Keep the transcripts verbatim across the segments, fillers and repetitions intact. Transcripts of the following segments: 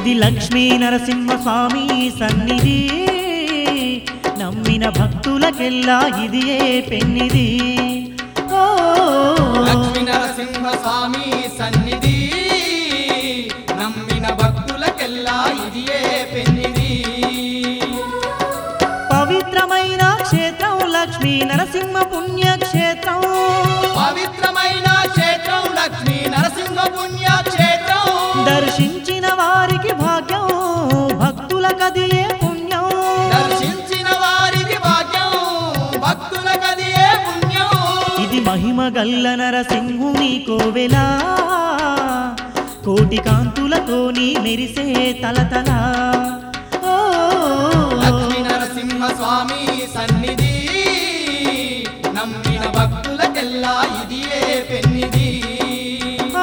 ఇది లక్ష్మీ నరసింహ స్వామి సన్నిధి, నమ్మిన భక్తులకెల్లా ఇది ఏ పెన్నిది. ఓ లక్ష్మీ నరసింహ స్వామి సన్నిధి, నమ్మిన భక్తులకెల్లా ఇది ఏ పెన్నిది. పవిత్రమైన క్షేత్రం లక్ష్మీ నరసింహ పుణ్యక్షేత్రం, పవిత్రమైన క్షేత్రం లక్ష్మీ నరసింహ పుణ్యక్షేత్రం. దర్శించిన వారికి భాగ్యం భక్తులకది ఏ పుణ్యం, దర్శించిన వారికి భాగ్యం భక్తులకది ఏ పుణ్యం. ఇది మహిమ గల్ల నరసింహుని కోవెలా, కోటి కాంతులతోని మెరిసే తలతల. ఓ లక్ష్మీ నరసింహ స్వామి సన్నిధి, నమ్మిన భక్తులకెల్లా ఇది ఏ పెన్నిది. ఆ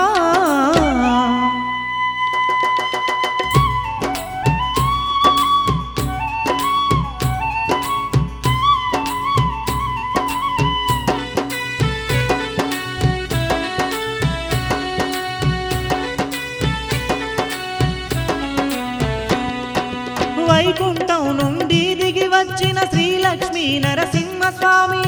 వైకుంఠం నుండి దిగి వచ్చిన శ్రీ లక్ష్మీ నరసింహ స్వామి,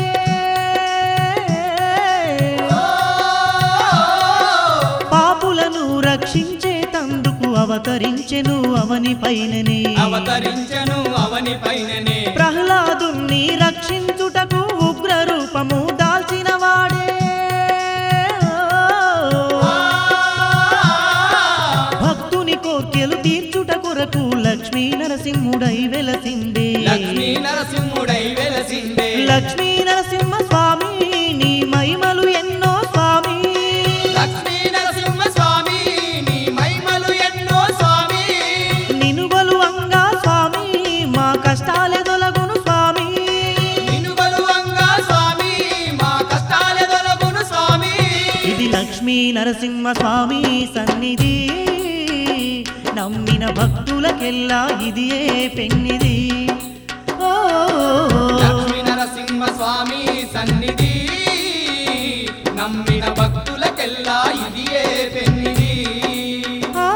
పాపులను రక్షించే తందుకు అవతరించెను అవని పైననే, అవతరించను అవని పైననే. ప్రహ్లాదుని రక్షించుటకు ఉగ్ర రూపము దాల్చిన వాడే, భక్తుని కోర్కెలు తీర్చుట కొరకు లక్ష్మీ నరసింహుడై వెలసిందే. లక్ష్మీ నరసింహుడై వెలసిందే. లక్ష్మీ నరసింహ స్వామి నీ మహిమలు ఎన్నో స్వామి, లక్ష్మీ నరసింహ స్వామి నీ మహిమలు ఎన్నో స్వామి. నినుగలు అంగా స్వామి మా కష్టాలే తొలగును స్వామి, నిన్ను బలువంగా స్వామి మా కష్టాలే తొలగును స్వామి. ఇది లక్ష్మీ నరసింహ స్వామి సన్నిధి, నమ్మిన భక్తులకెల్లా ఇది ఏ పెన్నిది. ఓ లక్ష్మీ నరసింహ స్వామి సన్నిధి, నమ్మిన భక్తులకెల్లా ఇది ఏ పెన్నిది. ఆ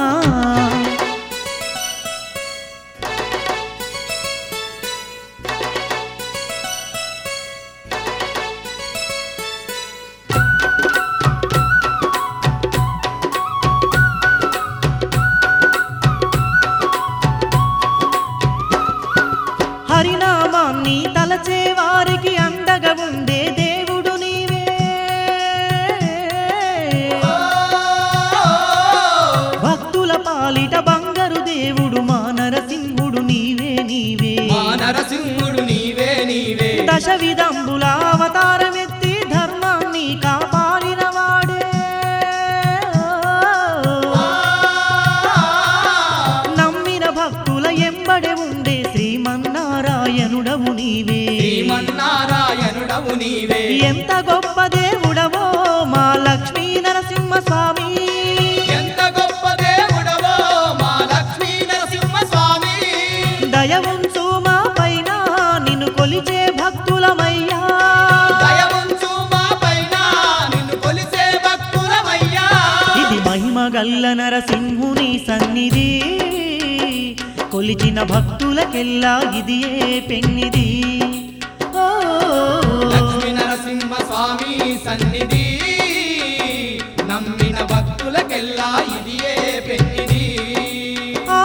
హరినామాన్ని తలచే వారికి అండగా ఉండే దేవుడు నీవే, భక్తుల పాలిట బంగారు దేవుడు మా నరసింహుడు నీవే నీవే. మా నరసింహుడు నీవే నీవే. దశ విధంబుల అవతారమెత్తి ధర్మాన్ని కాపాడిన వాడే, నమ్మిన భక్తుల ఎంబడే ఉండే శ్రీమన్నారాయణుడవు నీవే. శ్రీమన్నారాయణుడవు నీవే. ఎంత గొప్ప దేవుడవో మా లక్ష్మీ నరసింహ స్వామి, ఎంత గొప్ప దేవుడవో మా లక్ష్మీ నరసింహ స్వామి. దయ ఉంచు మా పైన నిన్ను కొలిచే భక్తులమయ్యా, దయవుంచు మా పైన నిన్ను కొలిసే భక్తులమయ్యా. ఇది మహిమ గల్ల నరసింహుని సన్నిధి, కొలిచిన భక్తులకెల్లా ఇది ఏ పెన్నిది. ఓ లక్ష్మీ నరసింహ స్వామి సన్నిధి, నమ్మిన భక్తులకెల్లా ఇది ఏ పెన్నిది. ఆ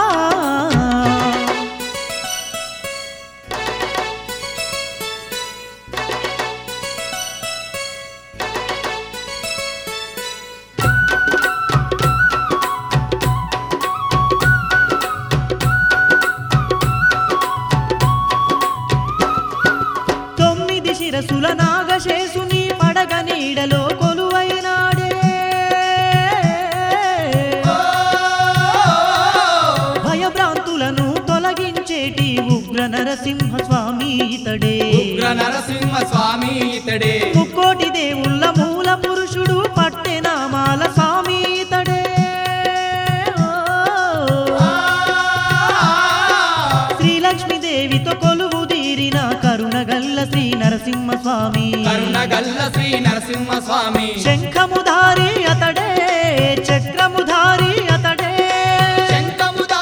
తొమ్మిది శిరసుల నాగశేషుని పడగ నీడలో కొలువైనాడే, భయభ్రాంతులను తొలగించేటి ఉగ్ర నరసింహ స్వామి ఇతడే. ఉగ్ర నరసింహ స్వామి ఇతడే. ముక్కోటి దేవుళ్ళ మూల పురుషుడు పట్టెనామాల స్వామి ఇతడే. శ్రీలక్ష్మీదేవితో కొలువు తీరిన కరుణగల్ల శ్రీ నరసింహ స్వామి, కరుణగల్ల శ్రీ నరసింహ స్వామి. శంఖముధారి అతడే చక్రముధారి అతడే, శంఖముధారి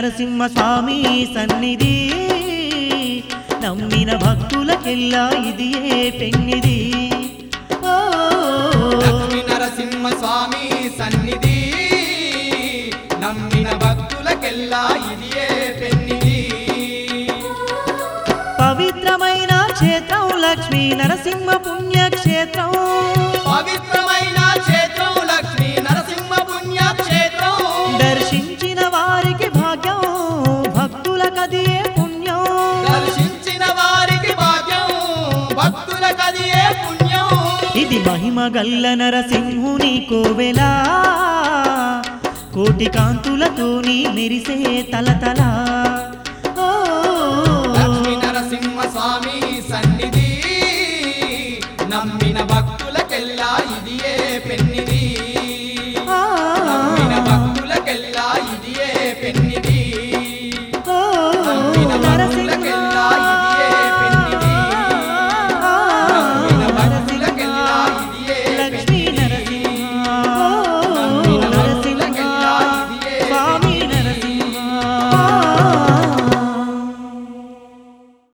నరసింహ స్వామి సన్నిధి నమ్మిన భక్తులకెల్లా ఇది ఏ పెన్నిది ఓ లక్ష్మీ నరసింహ స్వామి సన్నిధి నమ్మిన భక్తులకెల్లా ఇది ఏ పెన్నిది పవిత్రమైన క్షేత్రం లక్ష్మీ నరసింహ పుణ్యక్షేత్రం పవిత్రమైన క్షేత్రం లక్ష్మీ నరసింహ పుణ్యక్షేత్రం దర్శించిన వారికి భాగ్యం భక్తులకది ఏ పుణ్యం దర్శించిన వారికి భాగ్యం భక్తులకది ఏ పుణ్యం ఇది మహిమ గల్ల నరసింహుని కోవెలా కోటి కాంతులతోని మెరిసే తలతల ఓ లక్ష్మీ నరసింహ స్వామి సన్నిధి నమ్మిన భక్తులకెల్లా